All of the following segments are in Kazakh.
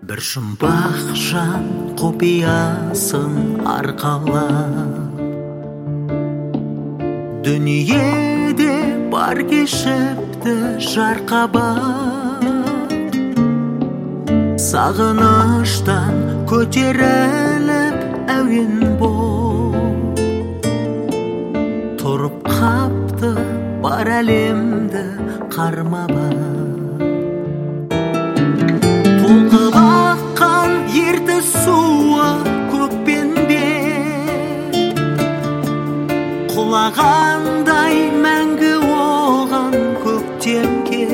Бір жұмбақ жан құпиясын арқалап, дүниеде бар кешіпті жарқабақ, сағыныштан көтеріліп әуен боп, тұрып қапты бар әлемді қармап. Толқып аққан ертіс суы көкпенбе, құлағандай мәңгі оған көктемге.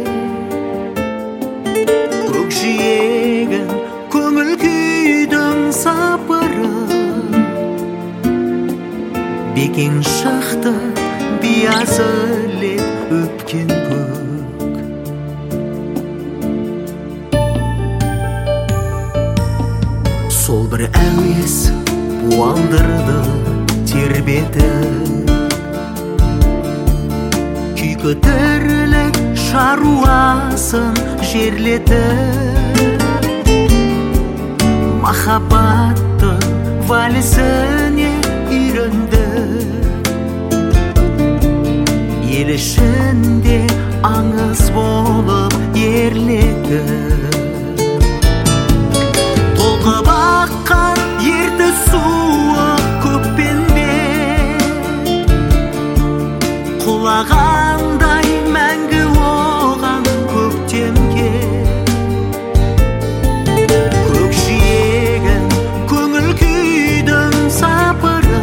Көкжиегін көңіл күйдің сапыры, бекең шықты биязы леп өпкен көк. Сол бір әуес буалдырды тербетіп, күйкі тірлік шаруасын жерлетіп, махаббатты вальсіне үйренді. Ел ішінде аңыз болып ерледі. Толқып аққан ертіс суы көкпенбе, құлағандай мәңгі оған көктемге. Көкжиегін көңіл күйдің сапыры,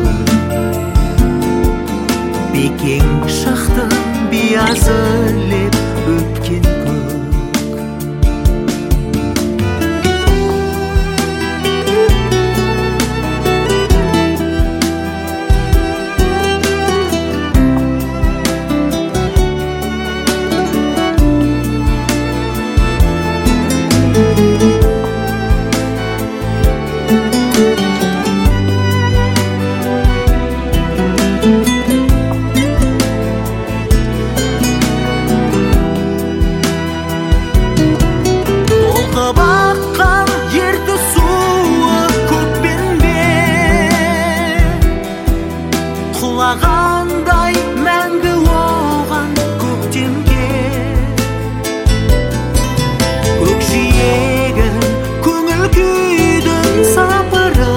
бекең шықты биязы леп өпкен көк. Құлағандай мәңгі оған көктемге. Көкжиегін көңіл күйдің сапыры,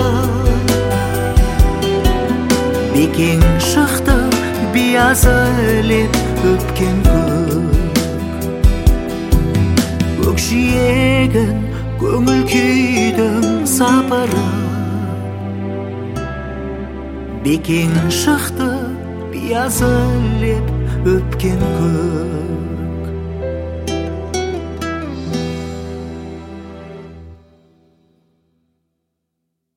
бекең шықты биязы леп өпкен көк. Көкжиегін көңіл күйдің сапыры, бекең шықты биязы леп